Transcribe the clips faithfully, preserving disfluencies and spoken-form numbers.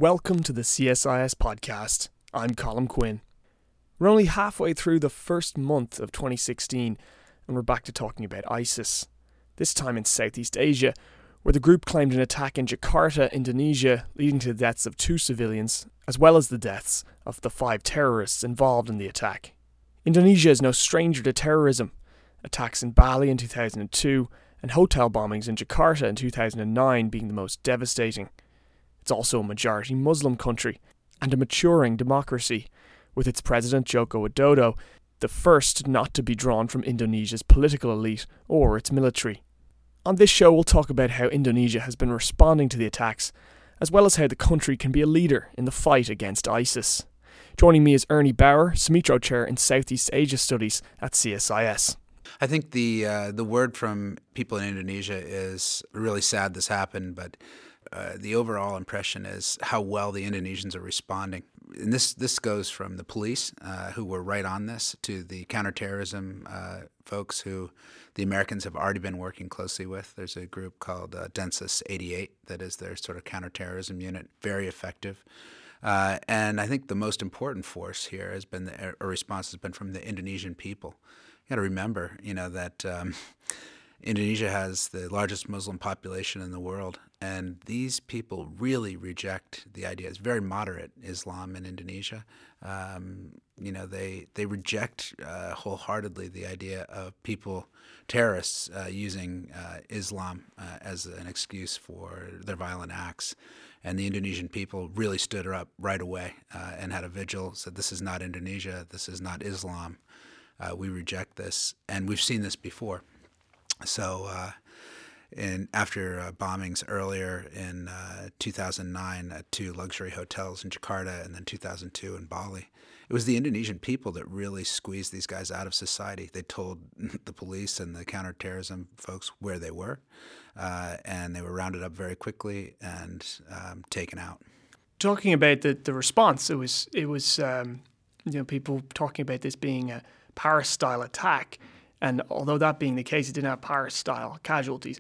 Welcome to the C S I S podcast. I'm Colin Quinn. We're only halfway through the first month of twenty sixteen and we're back to talking about ISIS. This time in Southeast Asia, where the group claimed an attack in Jakarta, Indonesia, leading to the deaths of two civilians, as well as the deaths of the five terrorists involved in the attack. Indonesia is no stranger to terrorism. Attacks in Bali in two thousand two and hotel bombings in Jakarta in two thousand nine being the most devastating. It's also a majority Muslim country and a maturing democracy, with its president Joko Widodo the first not to be drawn from Indonesia's political elite or its military. On this show we'll talk about how Indonesia has been responding to the attacks, as well as how the country can be a leader in the fight against ISIS. Joining me is Ernie Bauer, Sumitro Chair in Southeast Asia Studies at C S I S. I think the uh, the word from people in Indonesia is really sad this happened, but uh, the overall impression is how well the Indonesians are responding. And this this goes from the police, uh, who were right on this, to the counterterrorism uh, folks who the Americans have already been working closely with. There's a group called uh, Densus eighty-eight that is their sort of counterterrorism unit, very effective. Uh, and I think the most important force here has been the a response has been from the Indonesian people. You got to remember, you know, that um, Indonesia has the largest Muslim population in the world, and these people really reject the idea. It's very moderate Islam in Indonesia. Um, you know, they they reject uh, wholeheartedly the idea of people, terrorists, uh, using uh, Islam uh, as an excuse for their violent acts. And the Indonesian people really stood up right away uh, and had a vigil, said this is not Indonesia, this is not Islam. Uh, we reject this, and we've seen this before. So uh, in, after uh, bombings earlier in uh, two thousand nine at two luxury hotels in Jakarta and then two thousand two in Bali, it was the Indonesian people that really squeezed these guys out of society. They told the police and the counterterrorism folks where they were, uh, and they were rounded up very quickly and um, taken out. Talking about the, the response, it was, it was um, you know, people talking about this being a Paris-style attack, and although that being the case, it didn't have Paris-style casualties.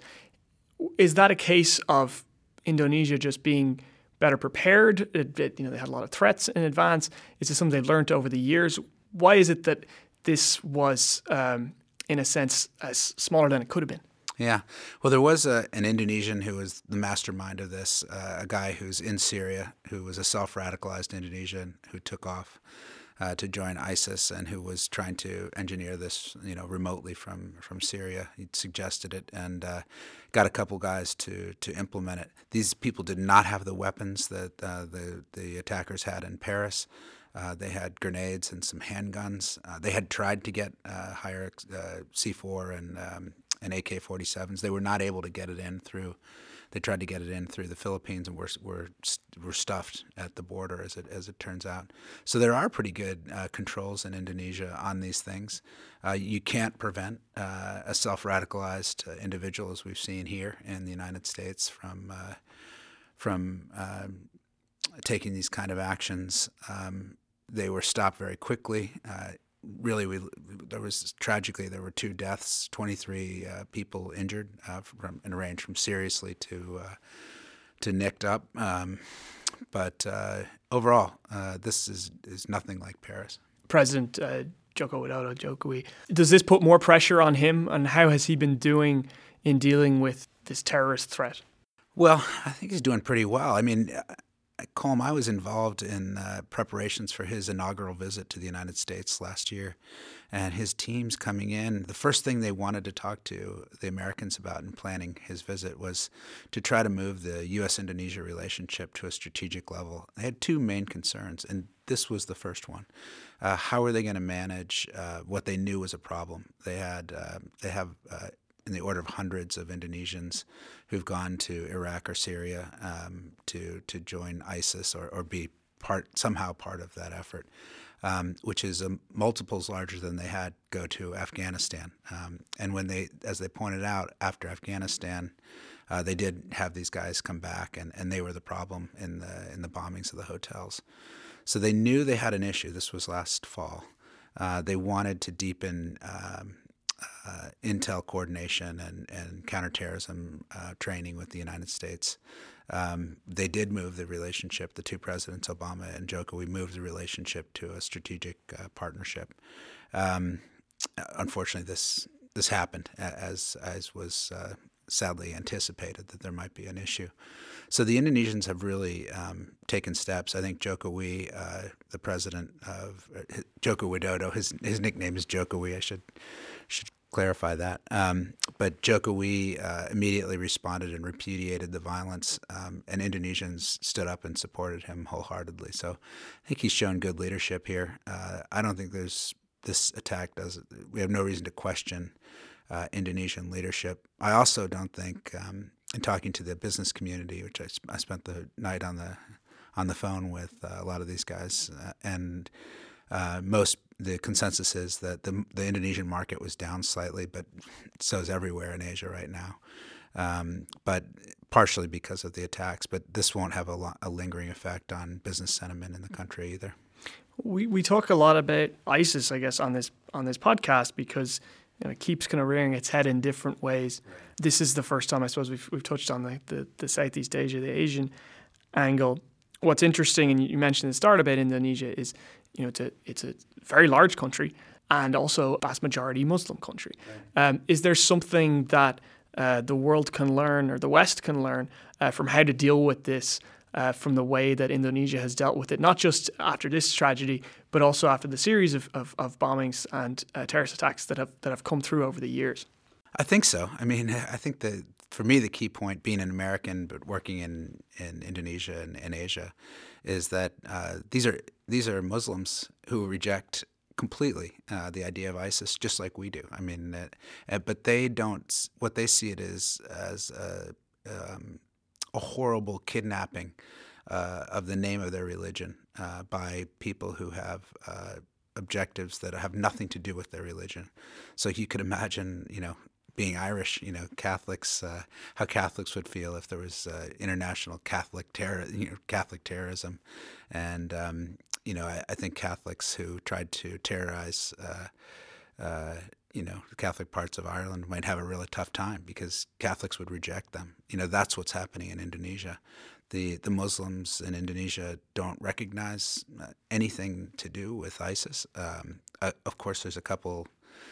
Is that a case of Indonesia just being better prepared? It, it, you know, they had a lot of threats in advance. Is this something they learned over the years? Why is it that this was, um, in a sense, as smaller than it could have been? Yeah. Well, there was a, an Indonesian who was the mastermind of this, uh, a guy who's in Syria, who was a self-radicalized Indonesian who took off Uh, to join ISIS and who was trying to engineer this, you know, remotely from, from Syria. He'd suggested it and uh, got a couple guys to to implement it. These people did not have the weapons that uh, the the attackers had in Paris. Uh, they had grenades and some handguns. Uh, they had tried to get uh, higher uh, C four and um, and A K forty-sevens. They were not able to get it in through. They tried to get it in through the Philippines and were were were stuffed at the border, as it as it turns out. So there are pretty good uh, controls in Indonesia on these things. Uh, you can't prevent uh, a self-radicalized uh, individual, as we've seen here in the United States, from uh, from uh, taking these kind of actions. Um, they were stopped very quickly. Uh, Really, we there was tragically there were two deaths, twenty-three uh, people injured, uh, from and ranged from seriously to uh, to nicked up. Um, but uh, overall, uh, this is is nothing like Paris. President uh, Joko Widodo, Jokowi, does this put more pressure on him, and how has he been doing in dealing with this terrorist threat? Well, I think he's doing pretty well. I mean, Colm, I was involved in uh, preparations for his inaugural visit to the United States last year, and his teams coming in, the first thing they wanted to talk to the Americans about in planning his visit was to try to move the U S Indonesia relationship to a strategic level. They had two main concerns, and this was the first one. Uh, how are they going to manage uh, what they knew was a problem? They had, uh, they have uh, in the order of hundreds of Indonesians who've gone to Iraq or Syria um, to to join ISIS or, or be part somehow part of that effort, um, which is um, multiples larger than they had go to Afghanistan. Um, and when they, as they pointed out, after Afghanistan, uh, they did have these guys come back, and, and they were the problem in the in the bombings of the hotels. So they knew they had an issue. This was last fall. Uh, they wanted to deepen Um, Uh, intel coordination and, and counterterrorism uh, training with the United States. Um, they did move the relationship, the two presidents, Obama and Jokowi, moved the relationship to a strategic uh, partnership. Um, unfortunately, this this happened as as was uh, sadly anticipated, that there might be an issue. So the Indonesians have really um, taken steps. I think Jokowi, uh, the president of uh, Joko Widodo, his his nickname is Jokowi. I should should clarify that. Um, but Jokowi uh, immediately responded and repudiated the violence, um, and Indonesians stood up and supported him wholeheartedly. So I think he's shown good leadership here. Uh, I don't think there's this attack does. We have no reason to question uh, Indonesian leadership. I also don't think, um, in talking to the business community, which I, I spent the night on the on the phone with uh, a lot of these guys, uh, and uh, most the consensus is that the the Indonesian market was down slightly, but so is everywhere in Asia right now. Um, but partially because of the attacks. But this won't have a, lo- a lingering effect on business sentiment in the country either. We we talk a lot about ISIS, I guess, on this on this podcast because you know, it keeps kind of rearing its head in different ways. Right. This is the first time, I suppose, we've we've touched on the, the, the Southeast Asia, the Asian angle. What's interesting, and you mentioned at the start about Indonesia, is you know it's a it's a very large country and also a vast majority Muslim country. Right. Um, is there something that uh, the world can learn, or the West can learn, uh, from how to deal with this? Uh, from the way that Indonesia has dealt with it, not just after this tragedy, but also after the series of, of, of bombings and uh, terrorist attacks that have that have come through over the years? I think so. I mean, I think that for me, the key point, being an American but working in, in Indonesia and in Asia, is that uh, these are these are Muslims who reject completely uh, the idea of ISIS, just like we do. I mean, uh, but they don't. What they see it is as a um, a horrible kidnapping uh, of the name of their religion uh, by people who have uh, objectives that have nothing to do with their religion. So you could imagine, you know, being Irish, you know, Catholics, uh, how Catholics would feel if there was uh, international Catholic terror, you know, Catholic terrorism, and um, you know, I, I think Catholics who tried to terrorize. Uh, uh, you know, the Catholic parts of Ireland might have a really tough time because Catholics would reject them. You know, that's what's happening in Indonesia. The the Muslims in Indonesia don't recognize uh, anything to do with ISIS. Um, uh, of course, there's a couple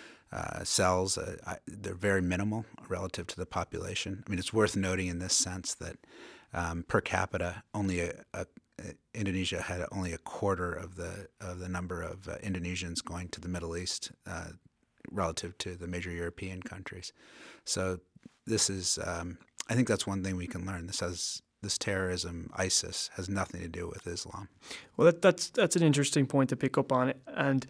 uh, cells. Uh, I, they're very minimal relative to the population. I mean, it's worth noting in this sense that um, per capita, only a, a Indonesia had only a quarter of the of the number of uh, Indonesians going to the Middle East uh, relative to the major European countries. So this is, um, I think that's one thing we can learn. This has this terrorism, ISIS, has nothing to do with Islam. Well, that, that's that's an interesting point to pick up on. And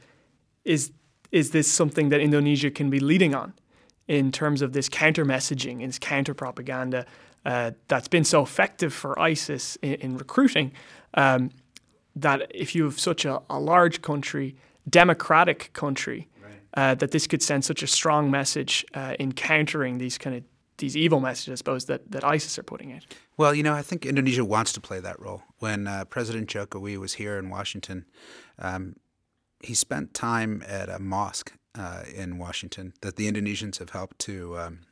is is this something that Indonesia can be leading on in terms of this counter messaging, this counter propaganda uh, that's been so effective for ISIS in, in recruiting? Um, that if you have such a, a large country, democratic country, right. uh, that this could send such a strong message uh, in countering these kind of these evil messages, I suppose, that, that ISIS are putting out. Well, you know, I think Indonesia wants to play that role. When uh, President Jokowi was here in Washington, um, he spent time at a mosque uh, in Washington that the Indonesians have helped to um,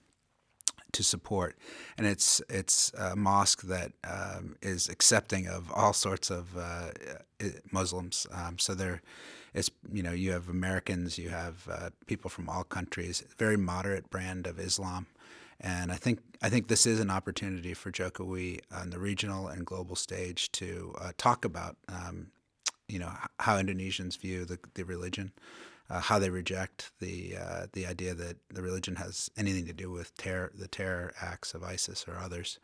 to support, and it's it's a mosque that um, is accepting of all sorts of uh, Muslims. Um, so there, it's you know you have Americans, you have uh, people from all countries. Very moderate brand of Islam, and I think I think this is an opportunity for Jokowi on the regional and global stage to uh, talk about um, you know how Indonesians view the the religion. Uh, how they reject the uh, the idea that the religion has anything to do with terror, the terror acts of ISIS or others.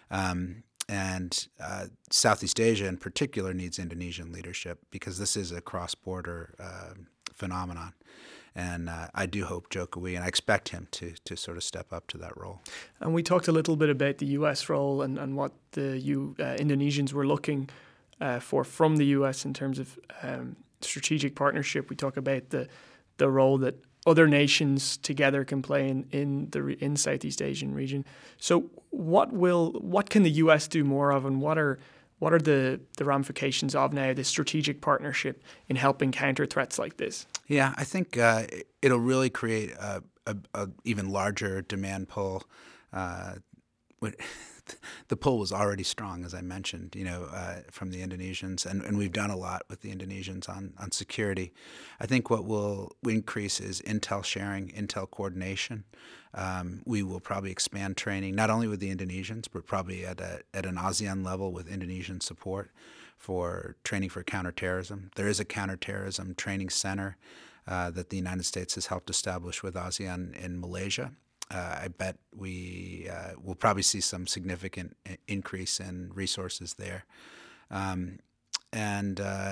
Um, and uh, Southeast Asia in particular needs Indonesian leadership because this is a cross-border uh, phenomenon. And uh, I do hope Jokowi, and I expect him to to sort of step up to that role. And we talked a little bit about the U S role and, and what the U, uh, Indonesians were looking uh, for from the U S in terms of um, strategic partnership. We talk about the the role that other nations together can play in in the in Southeast Asian region. So, what will what can the U S do more of, and what are what are the, the ramifications of now this strategic partnership in helping counter threats like this? Yeah, I think uh, it'll really create a, a, a even larger demand pull. Uh, the pull was already strong, as I mentioned, you know, uh, from the Indonesians, and, and we've done a lot with the Indonesians on, on security. I think what will increase is intel sharing, intel coordination. Um, we will probably expand training, not only with the Indonesians, but probably at a, at an ASEAN level with Indonesian support for training for counterterrorism. There is a counterterrorism training center uh, that the United States has helped establish with ASEAN in Malaysia. Uh, I bet we uh, will probably see some significant increase in resources there. Um, and uh,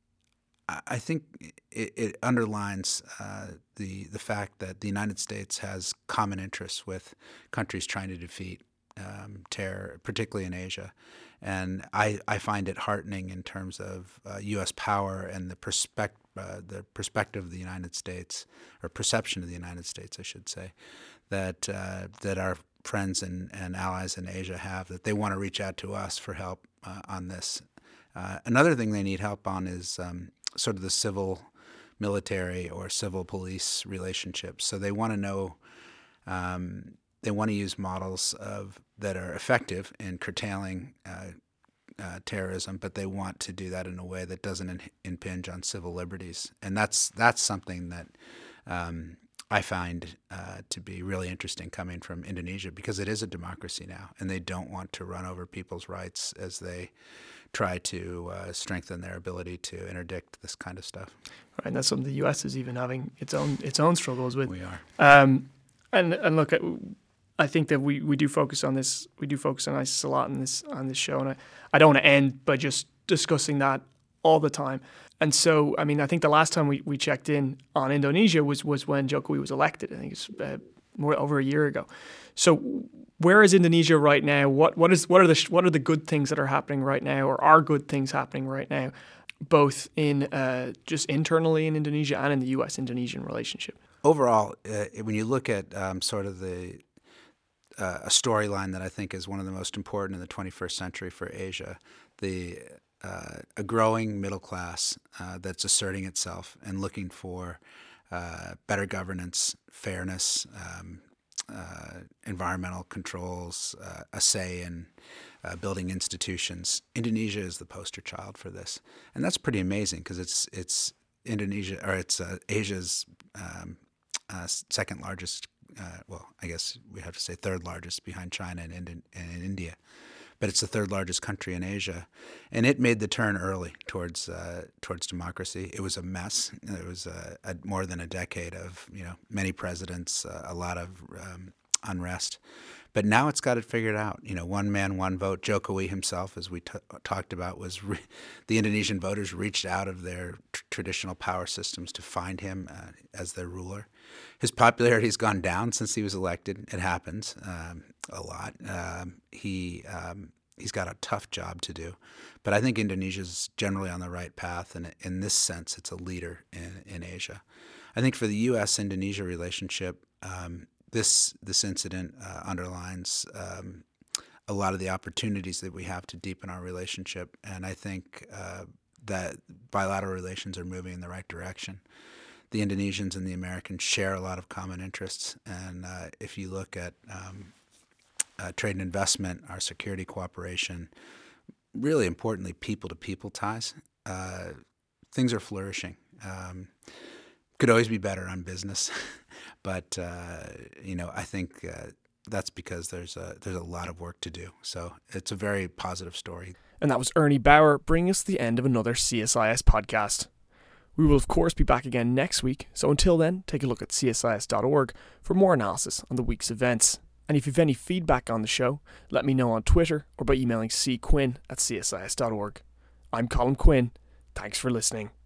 I think it, it underlines uh, the the fact that the United States has common interests with countries trying to defeat um, terror, particularly in Asia. And I, I find it heartening in terms of uh, U S power and the perspective, uh, the perspective of the United States, or perception of the United States, I should say, that uh, that our friends and, and allies in Asia have, that they want to reach out to us for help uh, on this. Uh, another thing they need help on is um, sort of the civil military or civil police relationships. So they want to know, um, they want to use models of that are effective in curtailing uh, uh, terrorism, but they want to do that in a way that doesn't in, impinge on civil liberties. And that's that's something that um, I find uh, to be really interesting coming from Indonesia, because it is a democracy now, and they don't want to run over people's rights as they try to uh, strengthen their ability to interdict this kind of stuff. Right, and that's something the U S is even having its own its own struggles with. We are. Um, and and look, I think that we, we do focus on this. We do focus on ISIS a lot on this on this show, and I, I don't want to end by just discussing that all the time. And so, I mean, I think the last time we, we checked in on Indonesia was, was when Jokowi was elected. I think it's uh, more over a year ago. So, where is Indonesia right now? What what is what are the what are the good things that are happening right now, or are good things happening right now, both in uh, just internally in Indonesia and in the U S-Indonesian relationship? Overall, uh, when you look at um, sort of the uh, a storyline that I think is one of the most important in the twenty-first century for Asia, the Uh, a growing middle class uh, that's asserting itself and looking for uh, better governance, fairness, um, uh, environmental controls, uh, a say in uh, building institutions. Indonesia is the poster child for this, and that's pretty amazing, because it's it's Indonesia or it's uh, Asia's um, uh, second largest. Uh, well, I guess we have to say third largest, behind China and, Indi- and India. But it's the third largest country in Asia, and it made the turn early towards uh, towards democracy. It was a mess. It was a, a, more than a decade of you know many presidents, uh, a lot of um, unrest. But now it's got it figured out. You know, one man, one vote. Jokowi himself, as we t- talked about, was re- the Indonesian voters reached out of their t- traditional power systems to find him uh, as their ruler. His popularity has gone down since he was elected. It happens um, a lot. Um, he um, he's got a tough job to do, but I think Indonesia's generally on the right path, and in this sense, it's a leader in, in Asia. I think for the U S-Indonesia relationship, um, this this incident uh, underlines um, a lot of the opportunities that we have to deepen our relationship, and I think uh, that bilateral relations are moving in the right direction. The Indonesians and the Americans share a lot of common interests, and uh, if you look at um, uh, trade and investment, our security cooperation, really importantly, people-to-people ties, uh, things are flourishing. Um, could always be better on business, but uh, you know, I think uh, that's because there's a there's a lot of work to do. So it's a very positive story. And that was Ernie Bauer, bringing us to the end of another C S I S podcast. We will, of course, be back again next week, so until then, take a look at C S I S dot org for more analysis on the week's events. And if you have any feedback on the show, let me know on Twitter or by emailing cquinn at C S I S dot org. I'm Colin Quinn. Thanks for listening.